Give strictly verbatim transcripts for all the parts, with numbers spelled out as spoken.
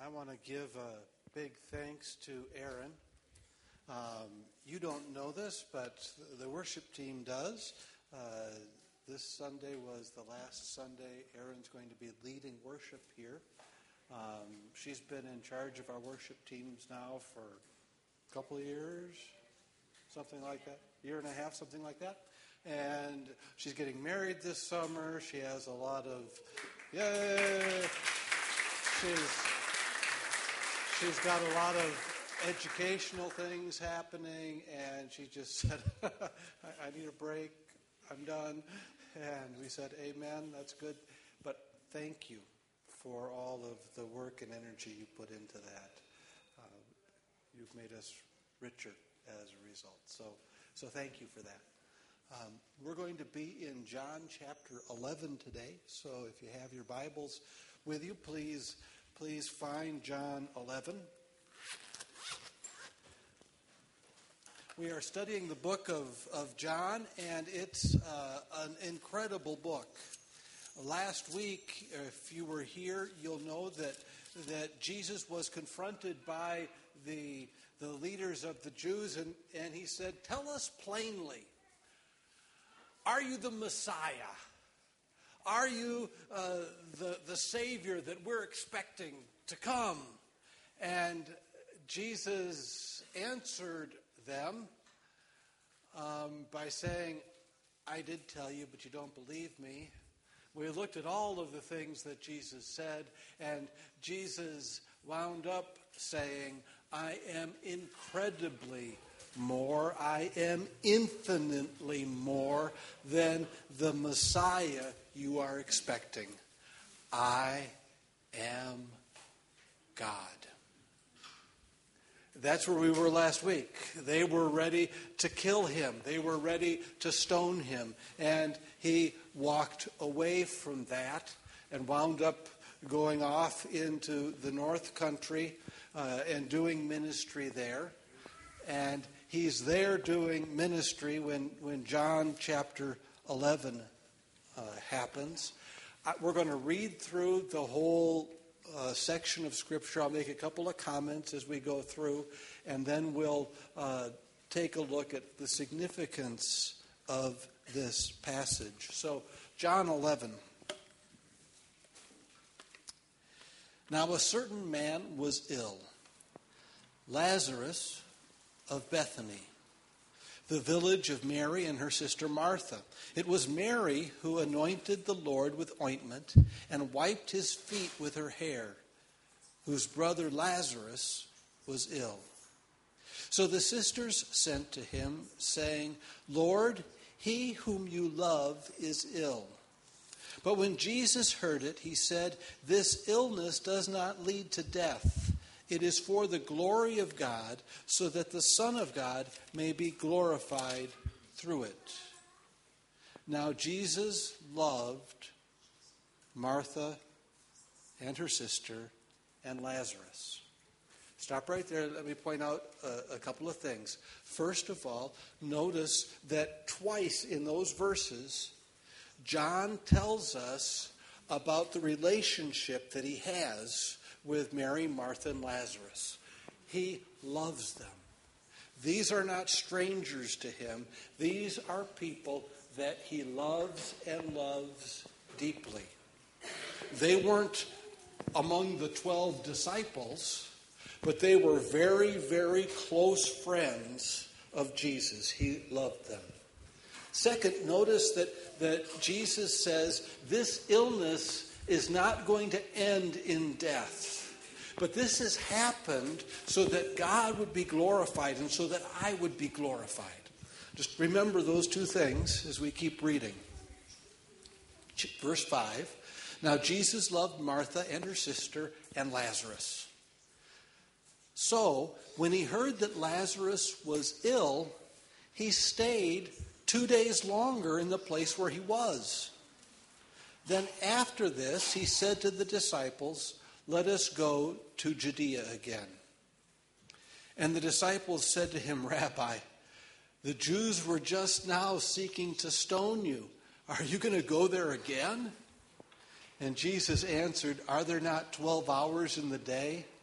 I want to give a big thanks to Aaron. Um, you don't know this, but the worship team does. Uh, this Sunday was the last Sunday Aaron's going to be leading worship here. Um, she's been in charge of our worship teams now for a couple of years, something like that, year and a half, something like that. And she's getting married this summer. She has a lot of, yay! She's she's got a lot of educational things happening, and she just said, I, I need a break. I'm done. And we said, amen, that's good. But thank you for all of the work and energy you put into that. Uh, you've made us richer as a result. So, so thank you for that. Um, we're going to be in John chapter eleven today. So if you have your Bibles with you, please, please find John eleven. We are studying the book of, of John, and it's uh, an incredible book. Last week, if you were here, you'll know that that Jesus was confronted by the the leaders of the Jews, and, and he said, tell us plainly, are you the Messiah? Are you uh, the, the Savior that we're expecting to come? And Jesus answered them um, by saying, I did tell you, but you don't believe me. We looked at all of the things that Jesus said, and Jesus wound up saying, I am incredibly more, I am infinitely more than the Messiah you are expecting. I am God. That's where we were last week. They were ready to kill him. They were ready to stone him. And he walked away from that and wound up going off into the North Country uh, and doing ministry there. And he's there doing ministry when, when John chapter eleven uh, happens. I, we're going to read through the whole uh, section of Scripture. I'll make a couple of comments as we go through, and then we'll uh, take a look at the significance of this passage. So, John eleven. Now a certain man was ill, Lazarus of Bethany, the village of Mary and her sister Martha. It was Mary who anointed the Lord with ointment and wiped his feet with her hair, whose brother Lazarus was ill. So the sisters sent to him, saying, Lord, he whom you love is ill. But when Jesus heard it, he said, this illness does not lead to death. It is for the glory of God, so that the Son of God may be glorified through it. Now Jesus loved Martha and her sister and Lazarus. Stop right there. Let me point out a, a couple of things. First of all, notice that twice in those verses, John tells us about the relationship that he has with Mary, Martha, and Lazarus. He loves them. These are not strangers to him. These are people that he loves and loves deeply. They weren't among the twelve disciples, but they were very, very close friends of Jesus. He loved them. Second, notice that, that Jesus says this illness is not going to end in death. But this has happened so that God would be glorified and so that I would be glorified. Just remember those two things as we keep reading. Verse five. Now Jesus loved Martha and her sister and Lazarus. So when he heard that Lazarus was ill, he stayed two days longer in the place where he was. Then after this, he said to the disciples, let us go to Judea again. And the disciples said to him, Rabbi, the Jews were just now seeking to stone you. Are you going to go there again? And Jesus answered, are there not twelve hours in the day?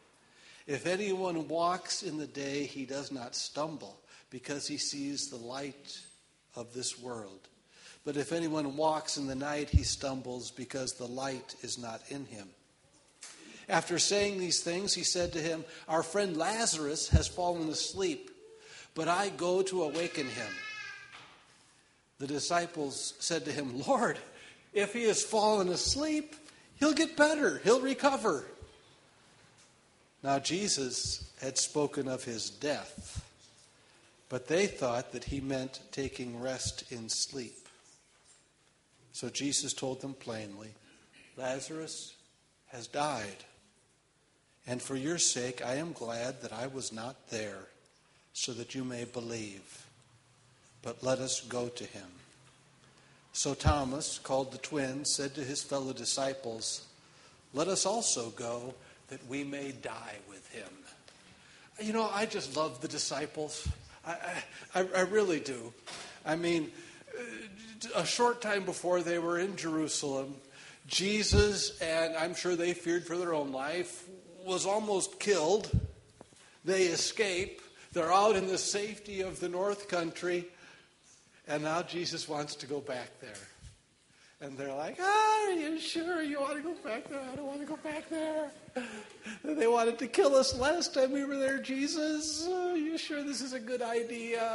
If anyone walks in the day, he does not stumble, because he sees the light of this world. But if anyone walks in the night, he stumbles, because the light is not in him. After saying these things, he said to him, Our friend Lazarus has fallen asleep, but I go to awaken him. The disciples said to him, Lord, if he has fallen asleep, he'll get better, he'll recover. Now Jesus had spoken of his death, but they thought that he meant taking rest in sleep. So Jesus told them plainly, Lazarus has died, and for your sake I am glad that I was not there, so that you may believe. But let us go to him. So Thomas, called the twin, said to his fellow disciples, Let us also go, that we may die with him. You know, I just love the disciples. I, I, I really do. I mean, a short time before they were in Jerusalem, Jesus, and I'm sure they feared for their own life, was almost killed. They escape. They're out in the safety of the North Country. And now Jesus wants to go back there. And they're like, ah, are you sure you want to go back there? I don't want to go back there. They wanted to kill us last time we were there, Jesus. Are you sure this is a good idea?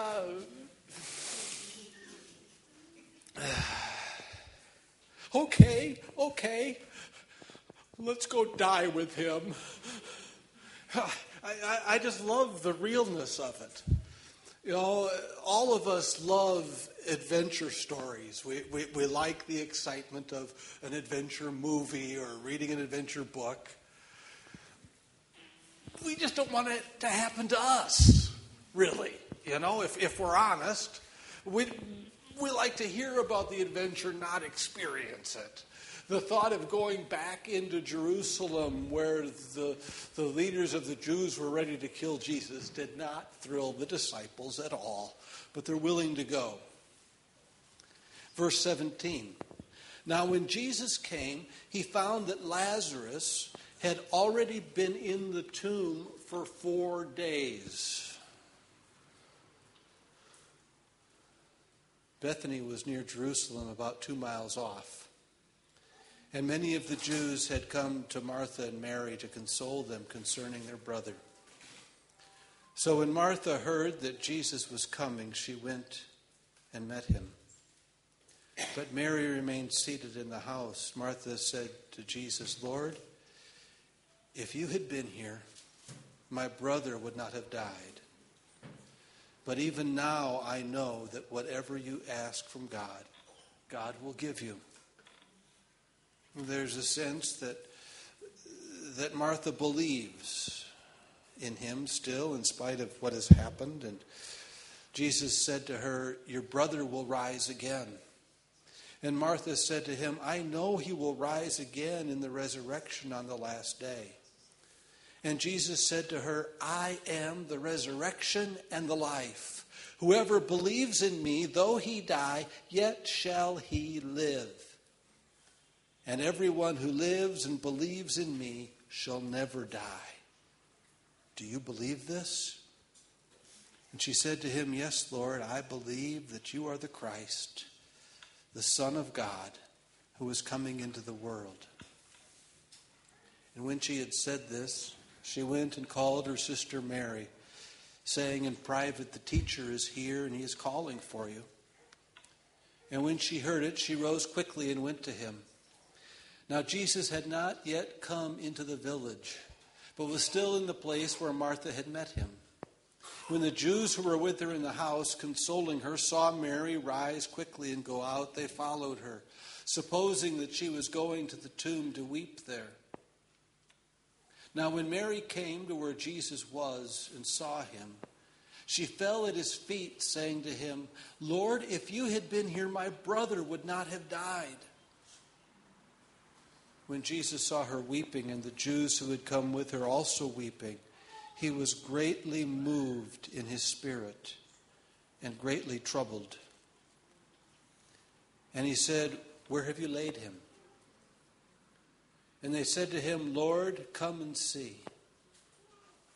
okay, okay. Let's go die with him. I, I, I just love the realness of it. You know, all of us love adventure stories. We, we we like the excitement of an adventure movie or reading an adventure book. We just don't want it to happen to us, really. You know, if, if we're honest, we we like to hear about the adventure, not experience it. The thought of going back into Jerusalem where the, the leaders of the Jews were ready to kill Jesus did not thrill the disciples at all, but they're willing to go. Verse seventeen. Now when Jesus came, he found that Lazarus had already been in the tomb for four days. Bethany was near Jerusalem, about two miles off. And many of the Jews had come to Martha and Mary to console them concerning their brother. So when Martha heard that Jesus was coming, she went and met him. But Mary remained seated in the house. Martha said to Jesus, Lord, if you had been here, my brother would not have died. But even now I know that whatever you ask from God, God will give you. There's a sense that that Martha believes in him still in spite of what has happened. And Jesus said to her, your brother will rise again. And Martha said to him, I know he will rise again in the resurrection on the last day. And Jesus said to her, I am the resurrection and the life. Whoever believes in me, though he die, yet shall he live. And everyone who lives and believes in me shall never die. Do you believe this? And she said to him, yes, Lord, I believe that you are the Christ, the Son of God, who is coming into the world. And when she had said this, she went and called her sister Mary, saying in private, the teacher is here and he is calling for you. And when she heard it, she rose quickly and went to him. Now Jesus had not yet come into the village, but was still in the place where Martha had met him. When the Jews who were with her in the house, consoling her, saw Mary rise quickly and go out, they followed her, supposing that she was going to the tomb to weep there. Now when Mary came to where Jesus was and saw him, she fell at his feet, saying to him, Lord, if you had been here, my brother would not have died. When Jesus saw her weeping, and the Jews who had come with her also weeping, he was greatly moved in his spirit and greatly troubled. And he said, where have you laid him? And they said to him, Lord, come and see.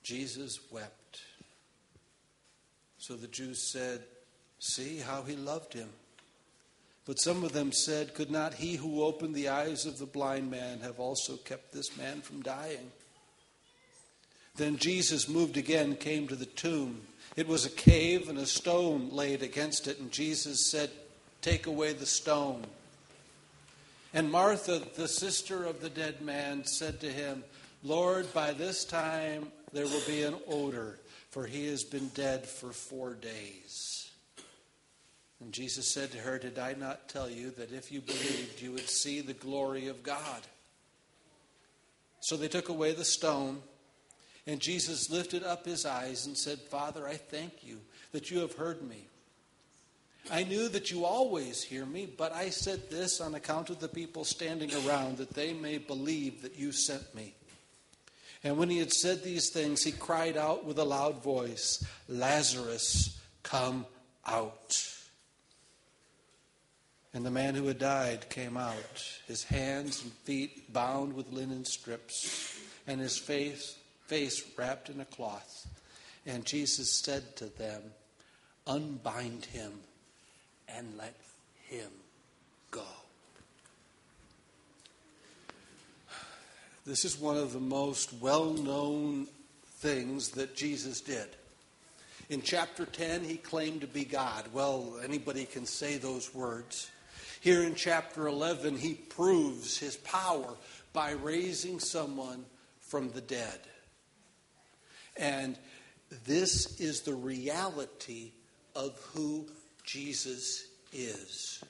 Jesus wept. So the Jews said, "See how he loved him." But some of them said, "Could not he who opened the eyes of the blind man have also kept this man from dying?" Then Jesus, moved again, came to the tomb. It was a cave, and a stone laid against it. And Jesus said, "Take away the stone." And Martha, the sister of the dead man, said to him, "Lord, by this time there will be an odor, for he has been dead for four days." And Jesus said to her, "Did I not tell you that if you believed, you would see the glory of God?" So they took away the stone. And Jesus lifted up his eyes and said, "Father, I thank you that you have heard me. I knew that you always hear me, but I said this on account of the people standing around, that they may believe that you sent me." And when he had said these things, he cried out with a loud voice, "Lazarus, come out." And the man who had died came out, his hands and feet bound with linen strips, and his face face wrapped in a cloth. And Jesus said to them, "Unbind him and let him go." This is one of the most well-known things that Jesus did. In chapter ten, he claimed to be God. Well, anybody can say those words. Here in chapter eleven, he proves his power by raising someone from the dead. And this is the reality of who Jesus is.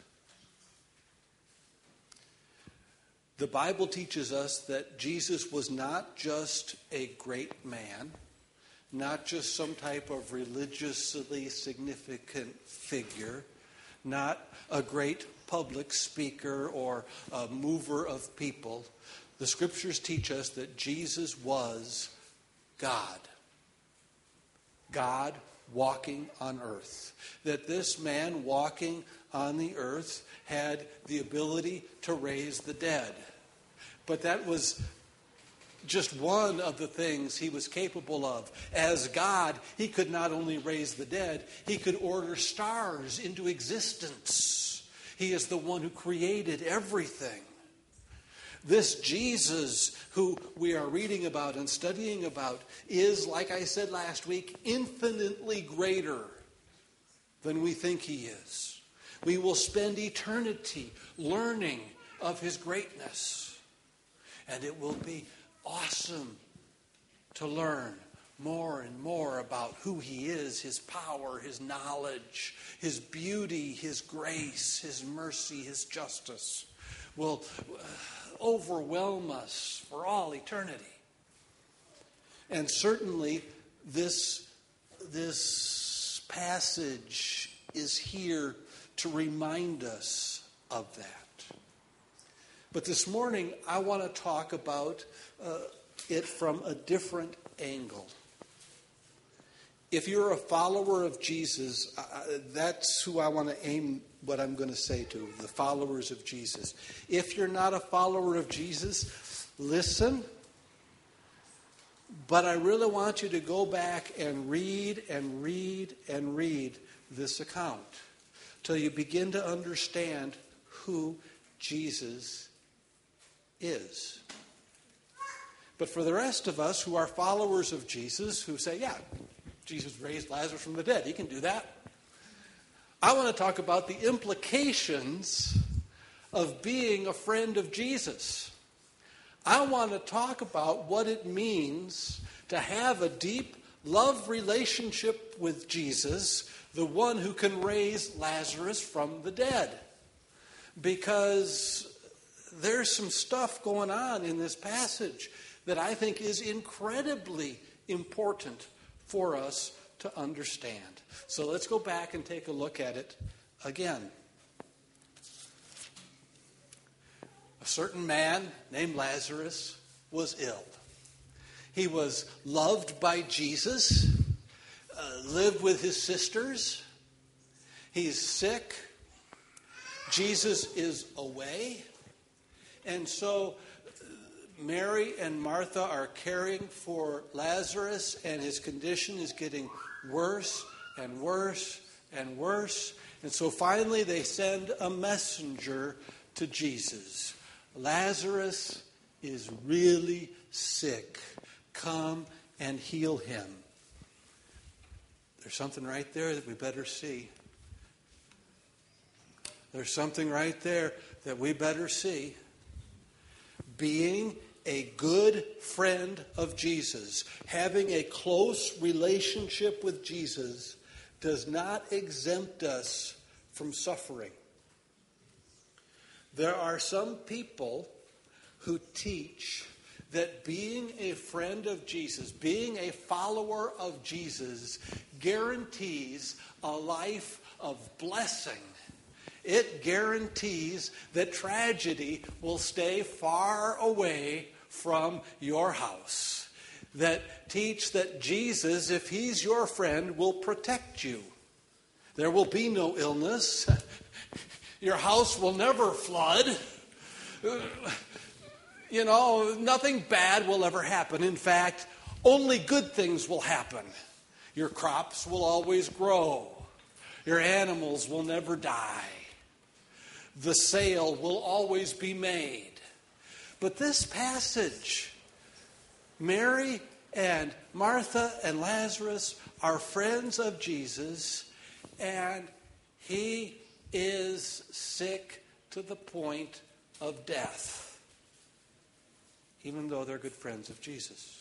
The Bible teaches us that Jesus was not just a great man, not just some type of religiously significant figure, not a great public speaker or a mover of people. The scriptures teach us that Jesus was God. God walking on earth. That this man walking on the earth had the ability to raise the dead. But that was just one of the things he was capable of. As God, he could not only raise the dead, he could order stars into existence. He is the one who created everything. This Jesus who we are reading about and studying about is, like I said last week, infinitely greater than we think he is. We will spend eternity learning of his greatness. And it will be awesome to learn more and more about who he is, his power, his knowledge, his beauty, his grace, his mercy, his justice will overwhelm us for all eternity. And certainly this, this passage is here to remind us of that. But this morning I want to talk about uh, it from a different angle. If you're a follower of Jesus, uh, that's who I want to aim what I'm going to say to, the followers of Jesus. If you're not a follower of Jesus, listen. But I really want you to go back and read and read and read this account till you begin to understand who Jesus is. But for the rest of us who are followers of Jesus, who say, yeah, Jesus raised Lazarus from the dead, he can do that. I want to talk about the implications of being a friend of Jesus. I want to talk about what it means to have a deep love relationship with Jesus, the one who can raise Lazarus from the dead. Because there's some stuff going on in this passage that I think is incredibly important for us to understand. So let's go back and take a look at it again. A certain man named Lazarus was ill. He was loved by Jesus, uh, lived with his sisters. He's sick. Jesus is away. And so Mary and Martha are caring for Lazarus, and his condition is getting worse and worse and worse. And so finally they send a messenger to Jesus. Lazarus is really sick. Come and heal him. There's something right there that we better see. There's something right there that we better see. Being a good friend of Jesus, having a close relationship with Jesus, does not exempt us from suffering. There are some people who teach that being a friend of Jesus, being a follower of Jesus, guarantees a life of blessing. It guarantees that tragedy will stay far away from your house. That teach that Jesus, if he's your friend, will protect you. There will be no illness. Your house will never flood. You know, nothing bad will ever happen. In fact, only good things will happen. Your crops will always grow. Your animals will never die. The sale will always be made. But this passage, Mary and Martha and Lazarus are friends of Jesus, and he is sick to the point of death, even though they're good friends of Jesus.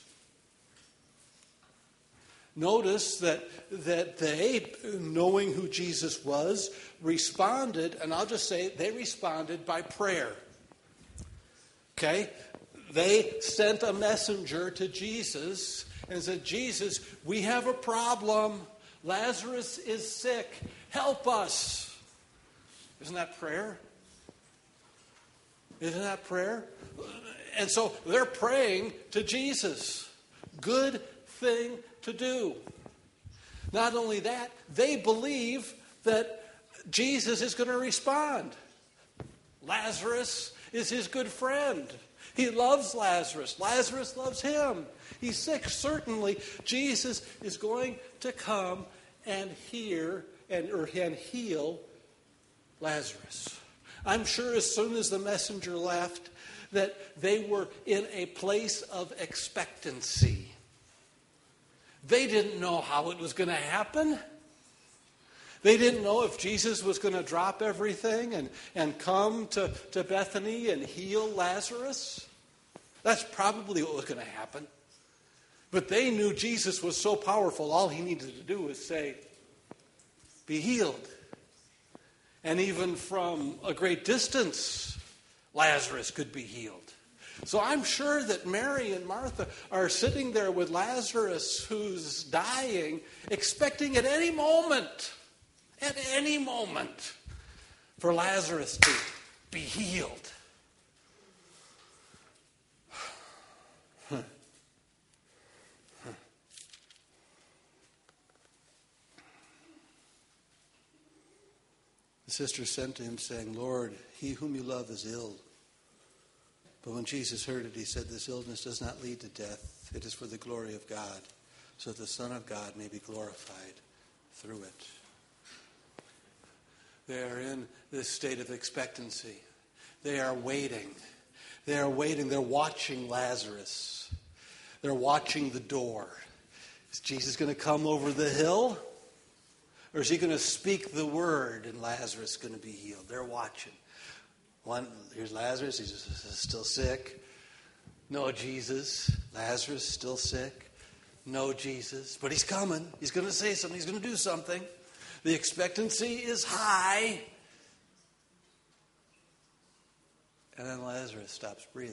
Notice that, that they, knowing who Jesus was, responded, and I'll just say they responded by prayer. Okay? They sent a messenger to Jesus and said, Jesus, we have a problem. Lazarus is sick. Help us. Isn't that prayer? Isn't that prayer? And so they're praying to Jesus. Good thing to do. Not only that, they believe that Jesus is going to respond. Lazarus is his good friend. He loves Lazarus. Lazarus loves him. He's sick. Certainly, Jesus is going to come and hear and, or, and heal Lazarus. I'm sure as soon as the messenger left that they were in a place of expectancy. They didn't know how it was going to happen. They didn't know if Jesus was going to drop everything and, and come to, to Bethany and heal Lazarus. That's probably what was going to happen. But they knew Jesus was so powerful, all he needed to do was say, be healed. And even from a great distance, Lazarus could be healed. So I'm sure that Mary and Martha are sitting there with Lazarus who's dying, expecting at any moment, at any moment, for Lazarus to be healed. Huh. Huh. The sister sent to him saying, Lord, he whom you love is ill. But when Jesus heard it, he said, this illness does not lead to death. It is for the glory of God, so that the Son of God may be glorified through it. They are in this state of expectancy. They are waiting. They are waiting. They're watching Lazarus. They're watching the door. Is Jesus going to come over the hill? Or is he going to speak the word and Lazarus is going to be healed? They're watching. One, here's Lazarus, he's still sick. No Jesus. Lazarus still sick. No Jesus. But he's coming. He's going to say something. He's going to do something. The expectancy is high. And then Lazarus stops breathing.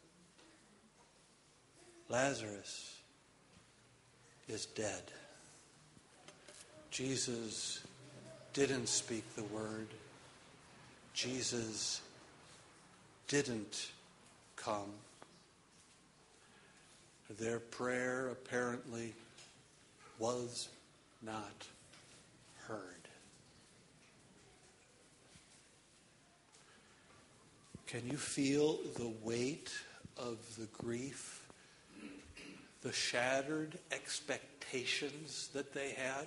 Lazarus is dead. Jesus didn't speak the word. Jesus didn't come. Their prayer apparently was not heard. Can you feel the weight of the grief, the shattered expectations that they had?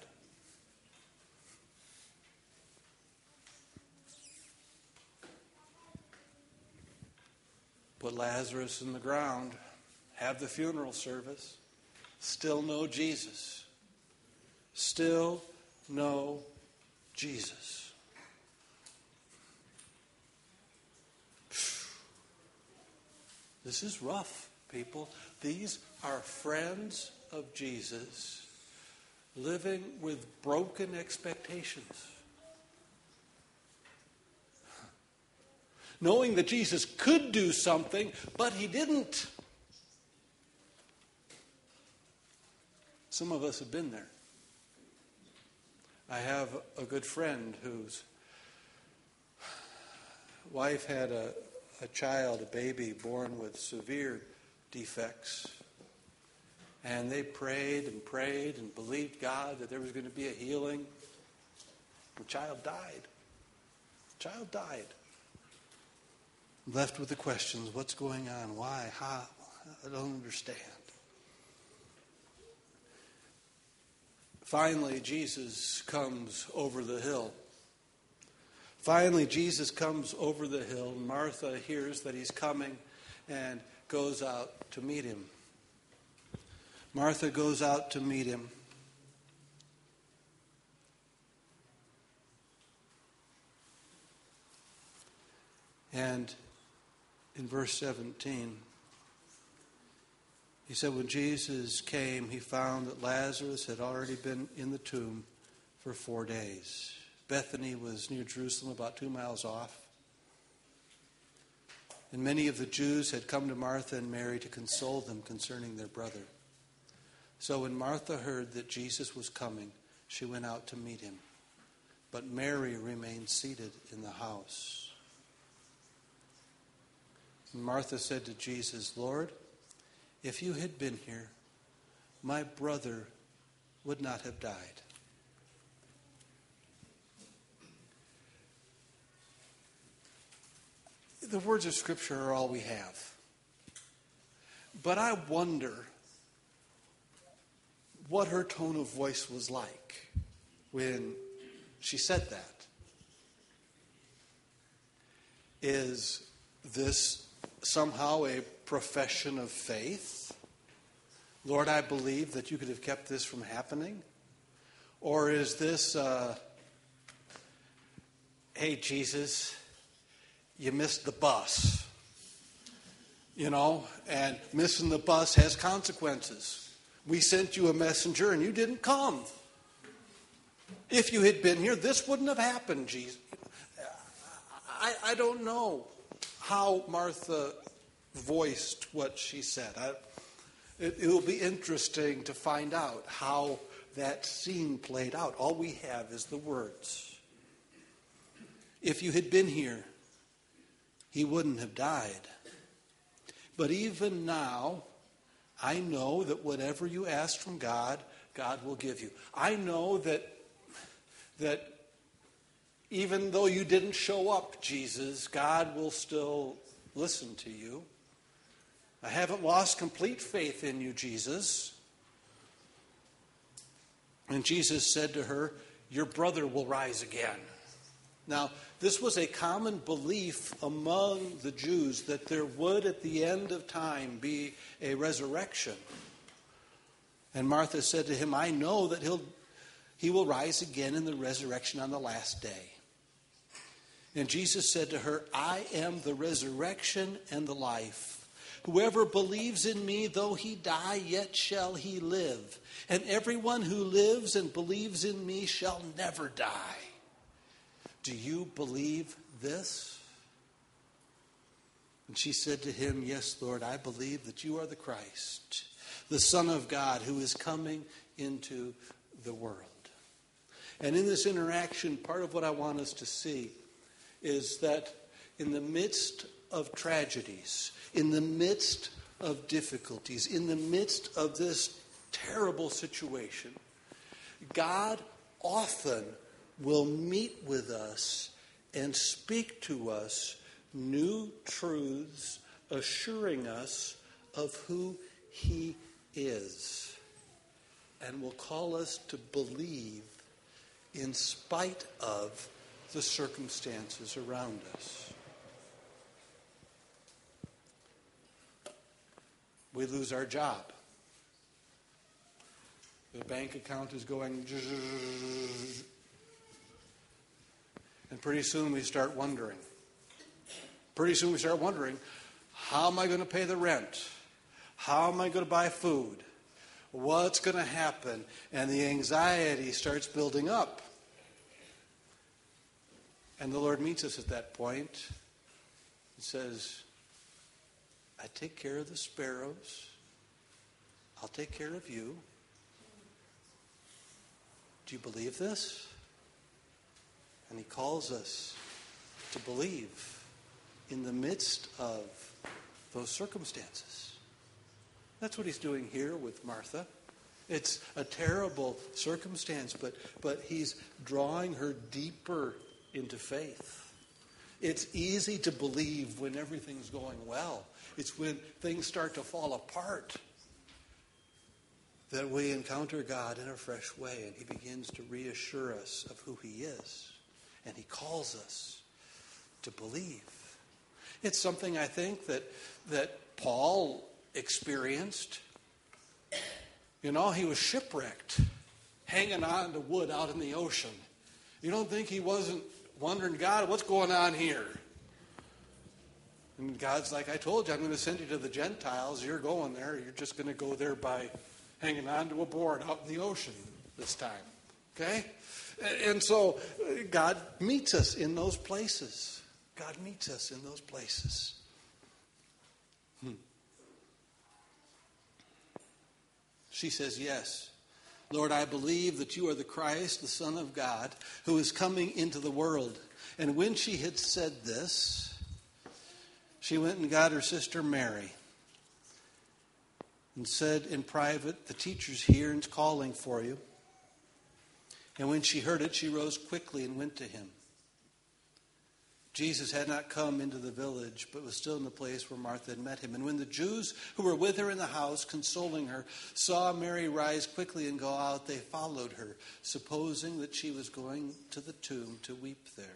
Put Lazarus in the ground, have the funeral service, still no Jesus. Still no Jesus. This is rough, people. These are friends of Jesus living with broken expectations. Knowing that Jesus could do something, but he didn't. Some of us have been there. I have a good friend whose wife had a, a child, a baby, born with severe defects. And they prayed and prayed and believed God that there was going to be a healing. The child died. The child died. Left with the questions, what's going on? Why? How? I don't understand. Finally, Jesus comes over the hill. Finally, Jesus comes over the hill. Martha hears that he's coming and goes out to meet him. Martha goes out to meet him. And in verse seventeen, he said, when Jesus came, he found that Lazarus had already been in the tomb for four days. Bethany was near Jerusalem, about two miles off. And many of the Jews had come to Martha and Mary to console them concerning their brother. So when Martha heard that Jesus was coming, she went out to meet him. But Mary remained seated in the house. And Martha said to Jesus, Lord, if you had been here, my brother would not have died. The words of Scripture are all we have. But I wonder what her tone of voice was like when she said that. Is this somehow a profession of faith? Lord, I believe that you could have kept this from happening? Or is this, uh, hey, Jesus, you missed the bus? You know, and missing the bus has consequences. We sent you a messenger and you didn't come. If you had been here, this wouldn't have happened, Jesus. I, I don't know how Martha voiced what she said. I, it, it will be interesting to find out how that scene played out. All we have is the words. If you had been here, he wouldn't have died. But even now, I know that whatever you ask from God, God will give you. I know that that even though you didn't show up, Jesus, God will still listen to you. I haven't lost complete faith in you, Jesus. And Jesus said to her, your brother will rise again. Now, this was a common belief among the Jews that there would at the end of time be a resurrection. And Martha said to him, I know that he'll, he will rise again in the resurrection on the last day. And Jesus said to her, I am the resurrection and the life. Whoever believes in me, though he die, yet shall he live. And everyone who lives and believes in me shall never die. Do you believe this? And she said to him, yes, Lord, I believe that you are the Christ, the Son of God, who is coming into the world. And in this interaction, part of what I want us to see is that in the midst of tragedies, in the midst of difficulties, in the midst of this terrible situation, God often will meet with us and speak to us new truths assuring us of who he is, and will call us to believe in spite of the circumstances around us. We lose our job. The bank account is going, and pretty soon we start wondering. Pretty soon we start wondering, how am I going to pay the rent? How am I going to buy food? What's going to happen? And the anxiety starts building up. And the Lord meets us at that point and says, I take care of the sparrows. I'll take care of you. Do you believe this? And he calls us to believe in the midst of those circumstances. That's what he's doing here with Martha. It's a terrible circumstance, but, but he's drawing her deeper into faith. It's easy to believe when everything's going well. It's when things start to fall apart that we encounter God in a fresh way, and he begins to reassure us of who he is. And he calls us to believe. It's something I think that that Paul experienced. You know, he was shipwrecked, hanging on to wood out in the ocean. You don't think he wasn't wondering, God, what's going on here? And God's like, I told you, I'm going to send you to the Gentiles. You're going there. You're just going to go there by hanging on to a board out in the ocean this time. Okay? And so God meets us in those places. God meets us in those places. Hmm. She says, yes. Lord, I believe that you are the Christ, the Son of God, who is coming into the world. And when she had said this, she went and got her sister Mary and said in private, the teacher's here and is calling for you. And when she heard it, she rose quickly and went to him. Jesus had not come into the village, but was still in the place where Martha had met him. And when the Jews who were with her in the house, consoling her, saw Mary rise quickly and go out, they followed her, supposing that she was going to the tomb to weep there.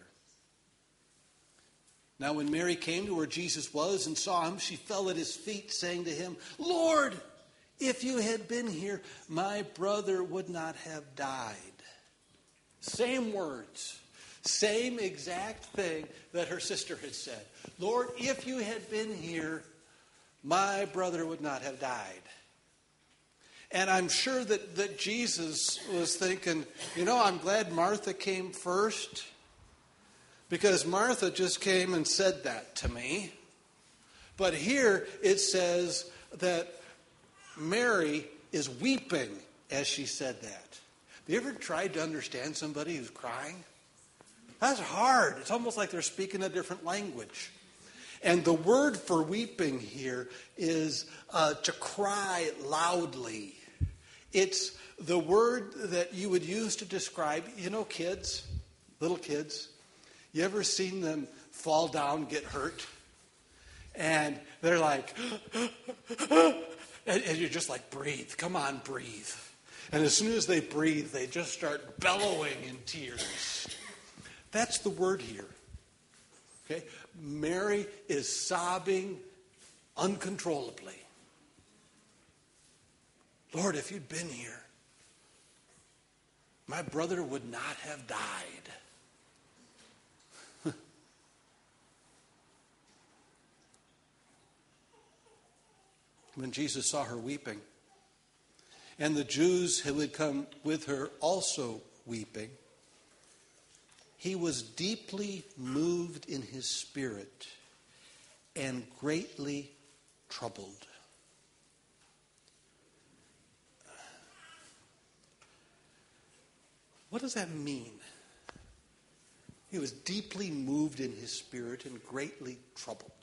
Now when Mary came to where Jesus was and saw him, she fell at his feet, saying to him, Lord, if you had been here, my brother would not have died. Same words. Same exact thing that her sister had said. Lord, if you had been here, my brother would not have died. And I'm sure that, that Jesus was thinking, you know, I'm glad Martha came first, because Martha just came and said that to me. But here it says that Mary is weeping as she said that. Have you ever tried to understand somebody who's crying? That's hard. It's almost like they're speaking a different language. And the word for weeping here is uh, to cry loudly. It's the word that you would use to describe, you know, kids, little kids. You ever seen them fall down, get hurt? And they're like, and, and you're just like, breathe. Come on, breathe. And as soon as they breathe, they just start bellowing in tears. That's the word here. Okay? Mary is sobbing uncontrollably. Lord, if you'd been here, my brother would not have died. When Jesus saw her weeping, and the Jews who had come with her also weeping, he was deeply moved in his spirit and greatly troubled. What does that mean? He was deeply moved in his spirit and greatly troubled.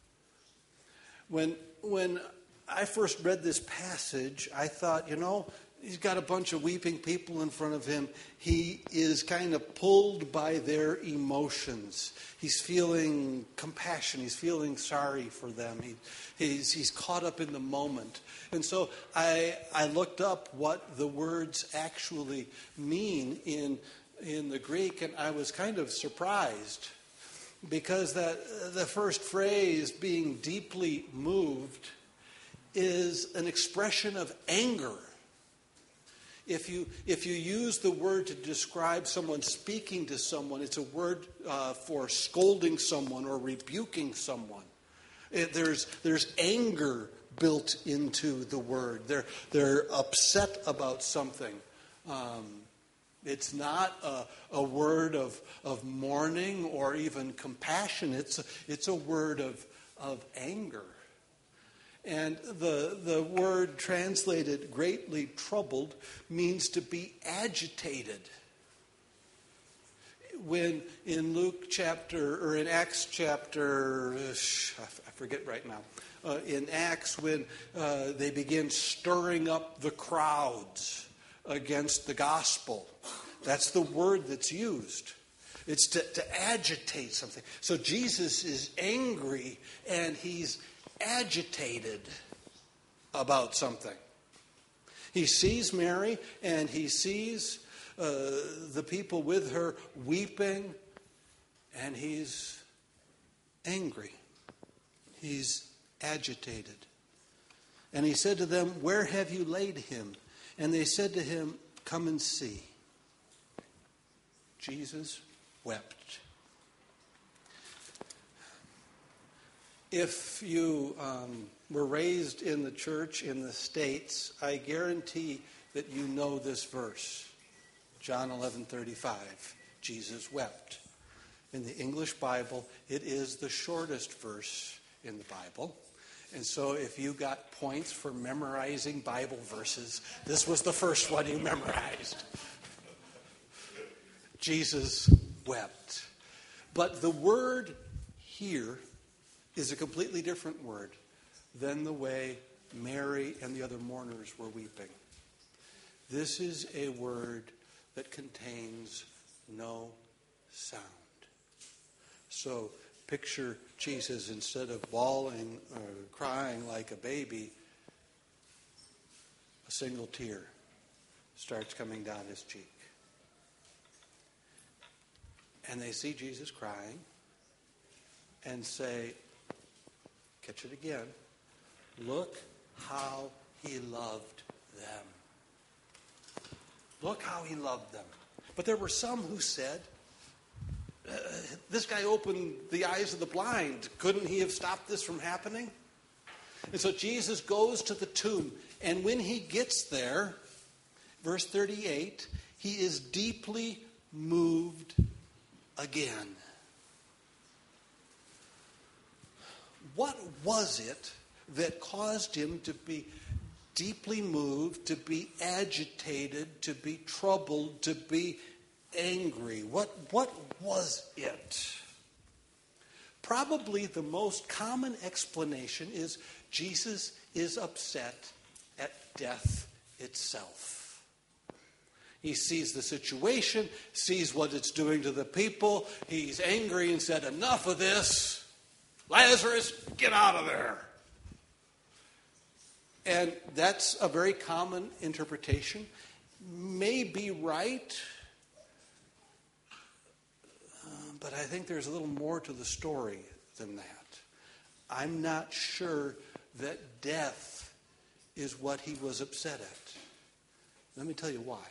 When, when I first read this passage, I thought, you know, he's got a bunch of weeping people in front of him. He is kind of pulled by their emotions. He's feeling compassion. He's feeling sorry for them. He, he's, he's caught up in the moment. And so I, I looked up what the words actually mean in, in the Greek, and I was kind of surprised. Because that the first phrase, being deeply moved, is an expression of anger. If you if you use the word to describe someone speaking to someone, it's a word uh, for scolding someone or rebuking someone. It, there's there's anger built into the word. They're they're upset about something. Um, It's not a, a word of, of mourning or even compassion. It's a, it's a word of, of anger. And the, the word translated greatly troubled means to be agitated. When in Luke chapter, or in Acts chapter, I forget right now, uh, in Acts when uh, they begin stirring up the crowds against the gospel. That's the word that's used. It's to, to agitate something. So Jesus is angry and he's agitated about something. He sees Mary and he sees uh, the people with her weeping, and he's angry. He's agitated. And he said to them, "Where have you laid him?" And they said to him, "Come and see." Jesus wept. If you um, were raised in the church in the States, I guarantee that you know this verse. John eleven thirty-five, Jesus wept. In the English Bible, it is the shortest verse in the Bible. And so if you got points for memorizing Bible verses, this was the first one you memorized. Jesus wept. But the word here is a completely different word than the way Mary and the other mourners were weeping. This is a word that contains no sound. So picture Jesus, instead of bawling or crying like a baby, a single tear starts coming down his cheek. And they see Jesus crying and say, catch it again, look how he loved them. Look how he loved them. But there were some who said, uh, this guy opened the eyes of the blind. Couldn't he have stopped this from happening? And so Jesus goes to the tomb. And when he gets there, verse thirty-eight, he is deeply moved again. What was it that caused him to be deeply moved, to be agitated, to be troubled, to be angry? What, what was it? Probably the most common explanation is Jesus is upset at death itself. He sees the situation, sees what it's doing to the people. He's angry and said, enough of this. Lazarus, get out of there. And that's a very common interpretation. May be right, uh, but I think there's a little more to the story than that. I'm not sure that death is what he was upset at. Let me tell you why.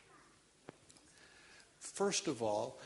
First of all,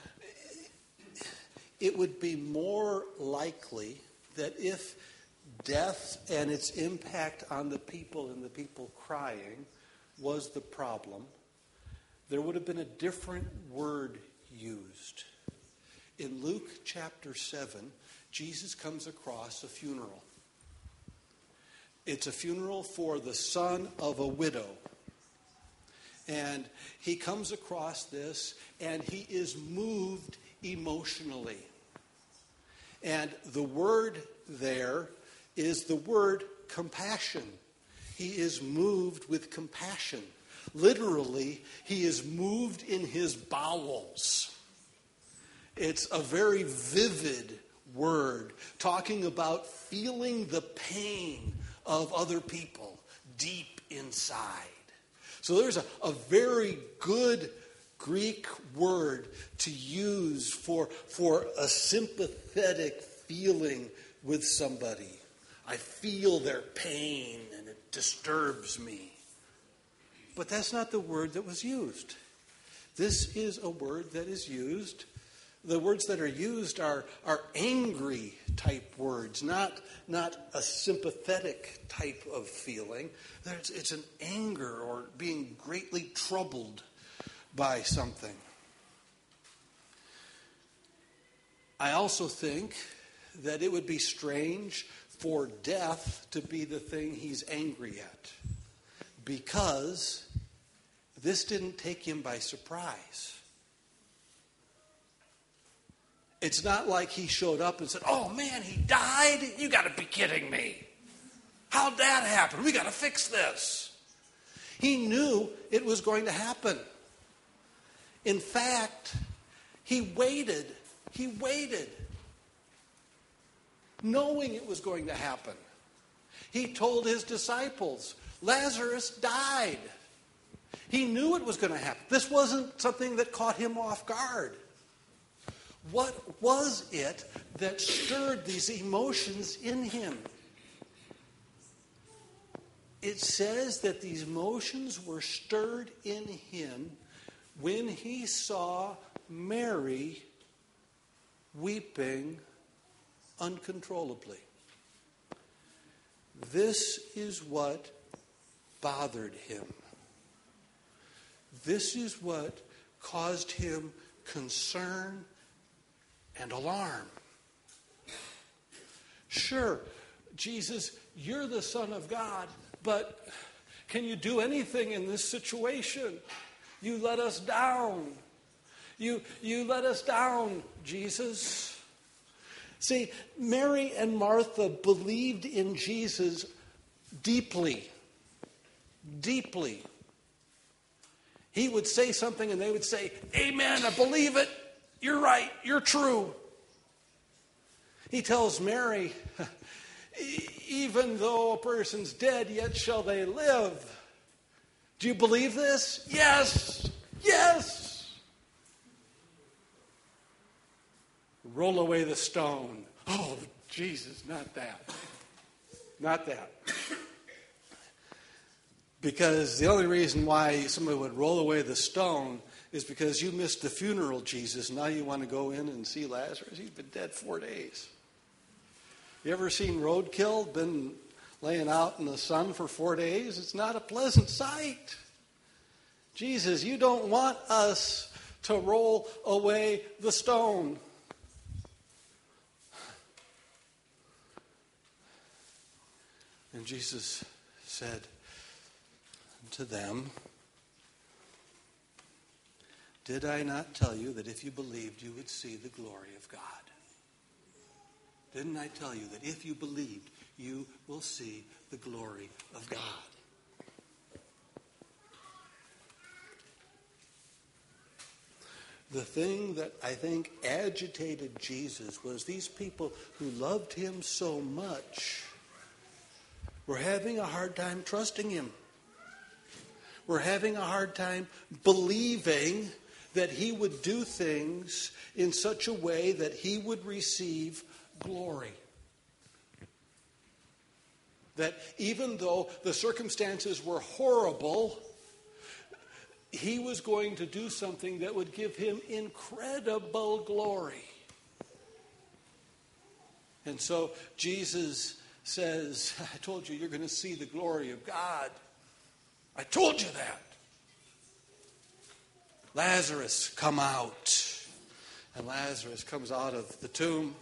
it would be more likely that if death and its impact on the people and the people crying was the problem, there would have been a different word used. In Luke chapter seven, Jesus comes across a funeral. It's a funeral for the son of a widow. And he comes across this, and he is moved emotionally. And the word there is the word compassion. He is moved with compassion. Literally, he is moved in his bowels. It's a very vivid word, talking about feeling the pain of other people deep inside. So there's a, a very good Greek word to use for, for a sympathetic feeling with somebody. I feel their pain and it disturbs me. But that's not the word that was used. This is a word that is used. The words that are used are, are angry type words, not, not a sympathetic type of feeling. There's, it's an anger or being greatly troubled by something. I also think that it would be strange for death to be the thing he's angry at, because this didn't take him by surprise. It's not like he showed up and said, "Oh man, he died? You got to be kidding me. How'd that happen? We got to fix this." He knew it was going to happen. In fact, he waited. He waited, knowing it was going to happen. He told his disciples, Lazarus died. He knew it was going to happen. This wasn't something that caught him off guard. What was it that stirred these emotions in him? It says that these emotions were stirred in him when he saw Mary weeping uncontrollably. This is what bothered him. This is what caused him concern and alarm. Sure, Jesus, you're the Son of God, but can you do anything in this situation? You let us down. You, you let us down, Jesus. See, Mary and Martha believed in Jesus deeply. Deeply. He would say something and they would say, "Amen, I believe it. You're right. You're true." He tells Mary, "Even though a person's dead, yet shall they live." Do you believe this? Yes. Yes. Roll away the stone. Oh, Jesus, not that. Not that. Because the only reason why somebody would roll away the stone is because you missed the funeral, Jesus. Now you want to go in and see Lazarus? He's been dead four days. You ever seen roadkill? Been laying out in the sun for four days? It's not a pleasant sight. Jesus, you don't want us to roll away the stone. And Jesus said to them, "Did I not tell you that if you believed, you would see the glory of God? Didn't I tell you that if you believed, you will see the glory of God?" The thing that I think agitated Jesus was these people who loved him so much were having a hard time trusting him. We're having a hard time believing that he would do things in such a way that he would receive glory. That even though the circumstances were horrible, he was going to do something that would give him incredible glory. And so Jesus says, "I told you you're going to see the glory of God. I told you that. Lazarus, come out." And Lazarus comes out of the tomb.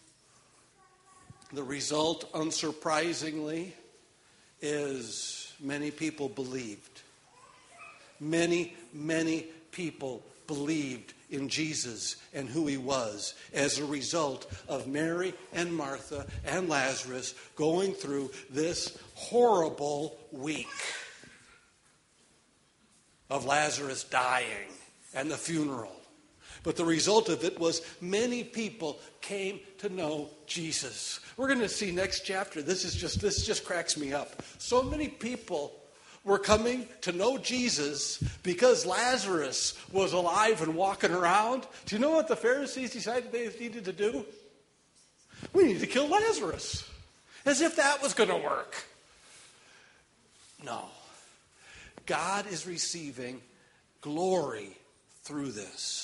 The result, unsurprisingly, is many people believed. Many, many people believed in Jesus and who he was as a result of Mary and Martha and Lazarus going through this horrible week. of Lazarus dying and the funeral. But the result of it was many people came to know Jesus. We're going to see next chapter. This is just this just cracks me up. So many people were coming to know Jesus because Lazarus was alive and walking around. Do you know what the Pharisees decided they needed to do? We need to kill Lazarus. As if that was going to work. No. God is receiving glory through this.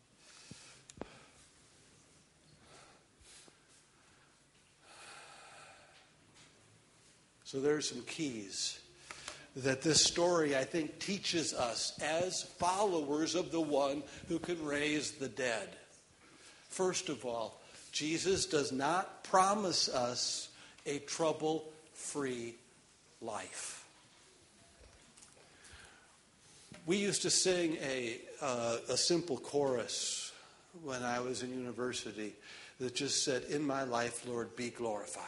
So there's some keys that this story, I think, teaches us as followers of the one who can raise the dead. First of all, Jesus does not promise us a trouble-free life. We used to sing a, uh, a simple chorus when I was in university that just said, "In my life, Lord, be glorified.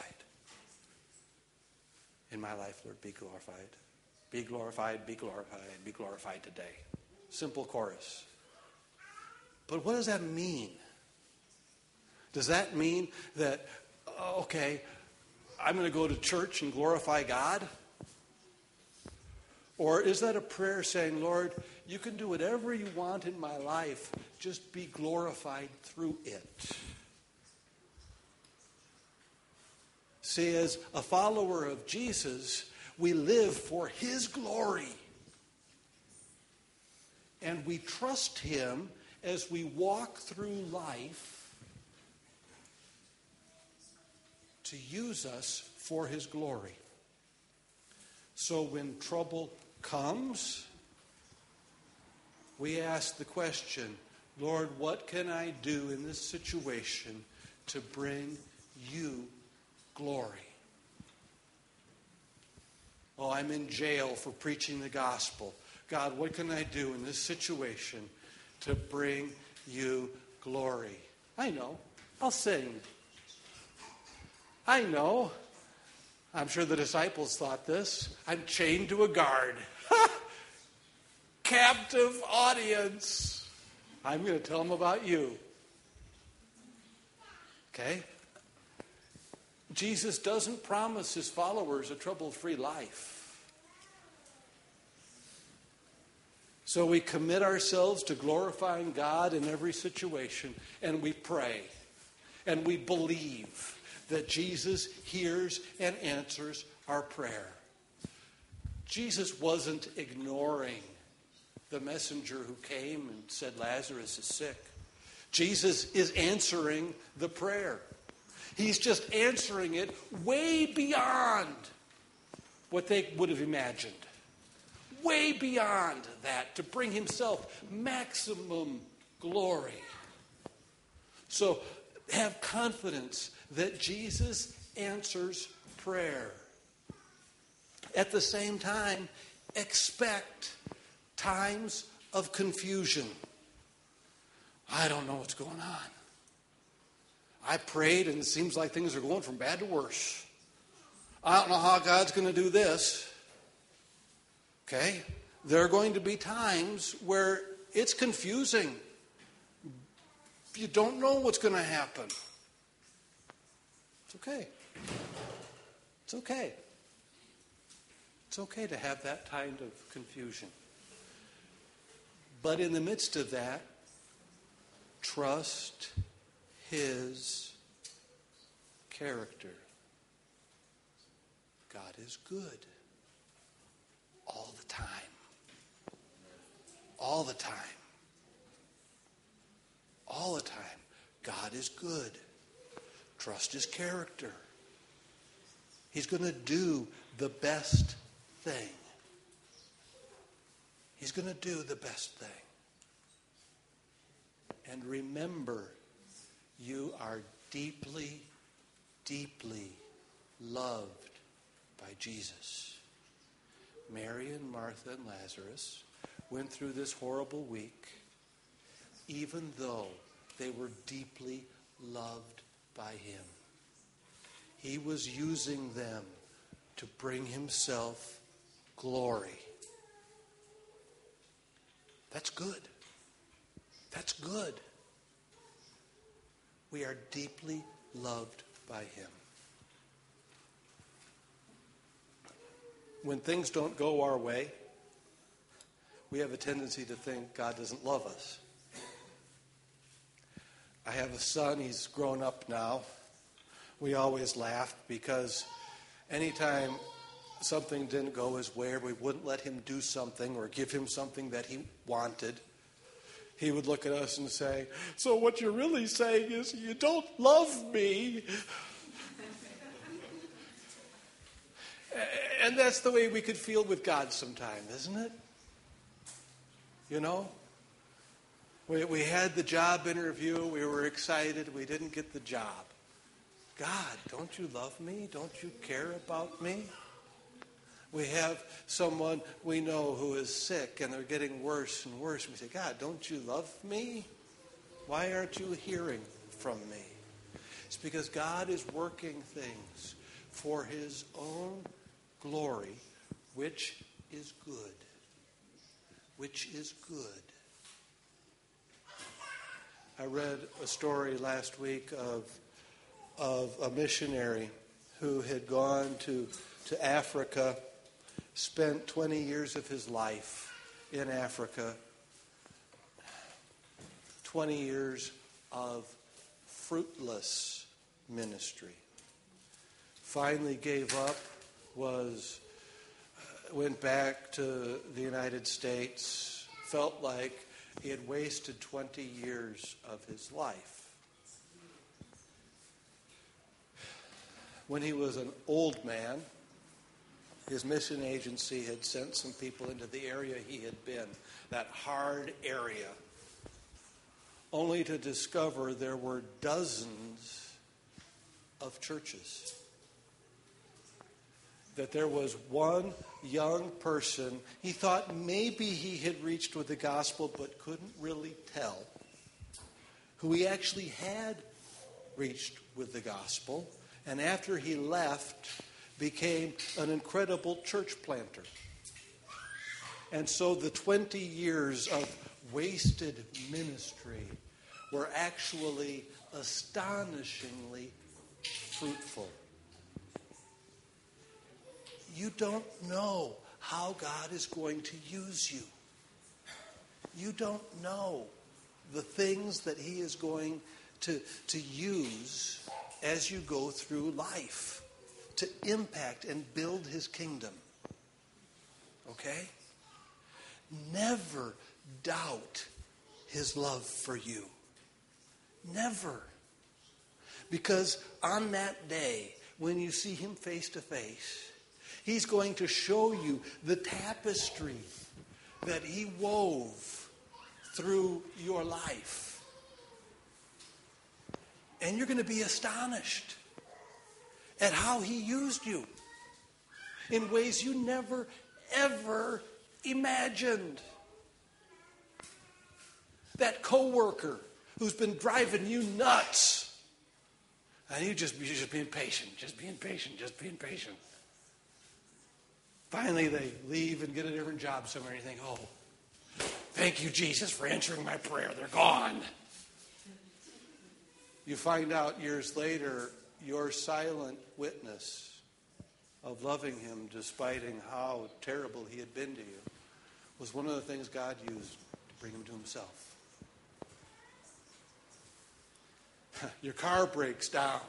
In my life, Lord, be glorified. Be glorified, be glorified, be glorified today." Simple chorus. But what does that mean? Does that mean that, okay, I'm going to go to church and glorify God? Or is that a prayer saying, Lord, you can do whatever you want in my life, just be glorified through it? See, as a follower of Jesus, we live for His glory. And we trust Him as we walk through life to use us for His glory. So when trouble comes, we ask the question, Lord, what can I do in this situation to bring you glory? Oh, I'm in jail for preaching the gospel. God, what can I do in this situation to bring you glory? I know. I'll sing. I know. I'm sure the disciples thought this. I'm chained to a guard. Captive audience. I'm going to tell them about you. Okay? Jesus doesn't promise His followers a trouble-free life. So we commit ourselves to glorifying God in every situation, and we pray, and we believe that Jesus hears and answers our prayer. Jesus wasn't ignoring the messenger who came and said Lazarus is sick. Jesus is answering the prayer. He's just answering it way beyond what they would have imagined. Way beyond that, to bring Himself maximum glory. So have confidence that Jesus answers prayer. At the same time, expect times of confusion. I don't know what's going on. I prayed and it seems like things are going from bad to worse. I don't know how God's going to do this. Okay? There are going to be times where it's confusing. You don't know what's going to happen. It's okay. It's okay. It's okay to have that kind of confusion. But in the midst of that, trust His character. God is good. All the time. All the time. All the time. God is good. Trust His character. He's going to do the best thing. He's going to do the best thing. And remember, you are deeply, deeply loved by Jesus. Mary and Martha and Lazarus went through this horrible week, even though they were deeply loved by Him. He was using them to bring Himself glory. That's good. That's good. We are deeply loved by him. When things don't go our way, we have a tendency to think God doesn't love us. I have a son, he's grown up now. We always laughed because anytime something didn't go his way or we wouldn't let him do something or give him something that he wanted, he would look at us and say, "So what you're really saying is you don't love me." And that's the way we could feel with God sometimes, isn't it? You know? We, we had the job interview. We were excited. We didn't get the job. God, don't you love me? Don't you care about me? We have someone we know who is sick and they're getting worse and worse. We say, God, don't you love me? Why aren't you hearing from me? It's because God is working things for his own glory, which is good. Which is good. I read a story last week of, of a missionary who had gone to, to Africa, spent twenty years of his life in Africa, twenty years of fruitless ministry. Finally gave up, was went back to the United States, felt like he had wasted twenty years of his life. When he was an old man, his mission agency had sent some people into the area he had been, that hard area, only to discover there were dozens of churches. That there was one young person, he thought maybe he had reached with the gospel but couldn't really tell, who he actually had reached with the gospel, and after he left, became an incredible church planter. And so the twenty years of wasted ministry were actually astonishingly fruitful. You don't know how God is going to use you. You don't know the things that he is going to, to use as you go through life to impact and build his kingdom. Okay? Never doubt his love for you. Never. Because on that day, when you see him face to face, he's going to show you the tapestry that he wove through your life. And you're going to be astonished at how he used you in ways you never, ever imagined. That coworker who's been driving you nuts. And you just, you're just being patient, just being patient, just being patient. Finally, they leave and get a different job somewhere, and you think, oh, thank you, Jesus, for answering my prayer. They're gone. You find out years later, your silent witness of loving him, despite how terrible he had been to you, was one of the things God used to bring him to himself. Your car breaks down.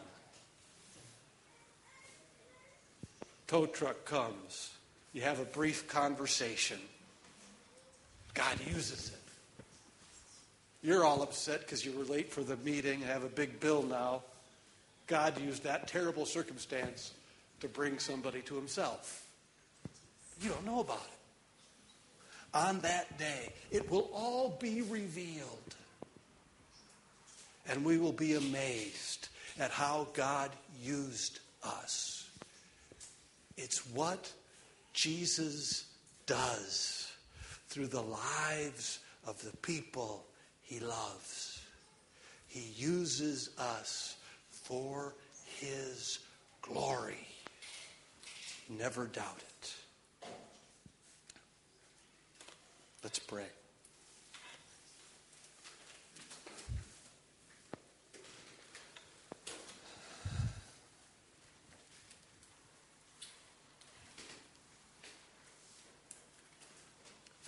Tow truck comes. You have a brief conversation. God uses it. You're all upset because you were late for the meeting and have a big bill now. God used that terrible circumstance to bring somebody to himself. You don't know about it. On that day, it will all be revealed. And we will be amazed at how God used us. It's what Jesus does through the lives of the people he loves. He uses us for his glory. Never doubt it. Let's pray.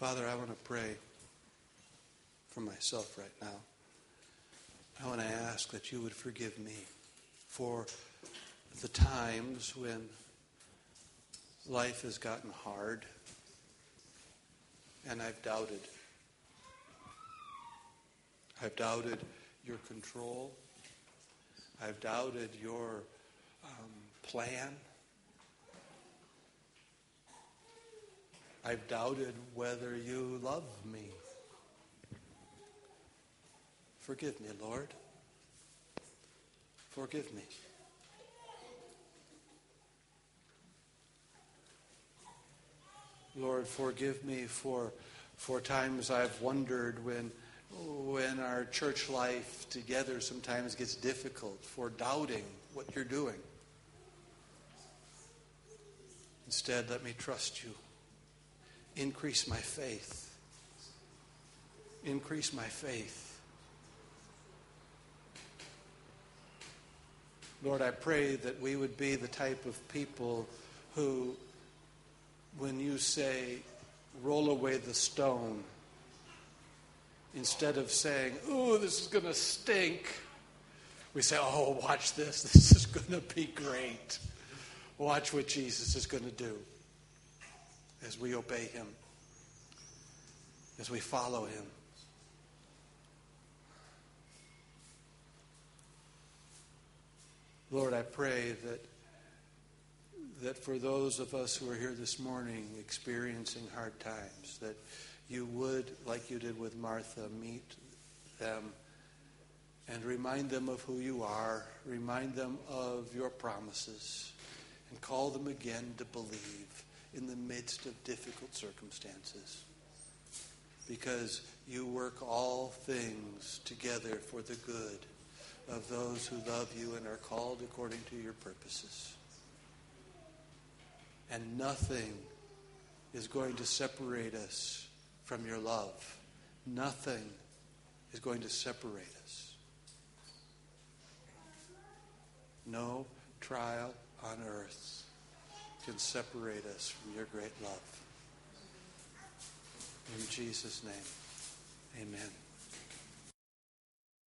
Father, I want to pray for myself right now. I want to ask that you would forgive me for the times when life has gotten hard and I've doubted. I've doubted your control. I've doubted your um, plan. I've doubted whether you love me. Forgive me, Lord. Forgive me. Lord, forgive me for for times I've wondered when when our church life together sometimes gets difficult, for doubting what you're doing. Instead, let me trust you. Increase my faith. Increase my faith. Lord, I pray that we would be the type of people who, when you say, roll away the stone, instead of saying, ooh, this is going to stink, we say, oh, watch this. This is going to be great. Watch what Jesus is going to do as we obey him, as we follow him. Lord, I pray that that for those of us who are here this morning experiencing hard times, that you would, like you did with Martha, meet them and remind them of who you are, remind them of your promises, and call them again to believe in the midst of difficult circumstances. Because you work all things together for the good of those who love you and are called according to your purposes. And nothing is going to separate us from your love. Nothing is going to separate us. No trial on earth can separate us from your great love. In Jesus' name, amen.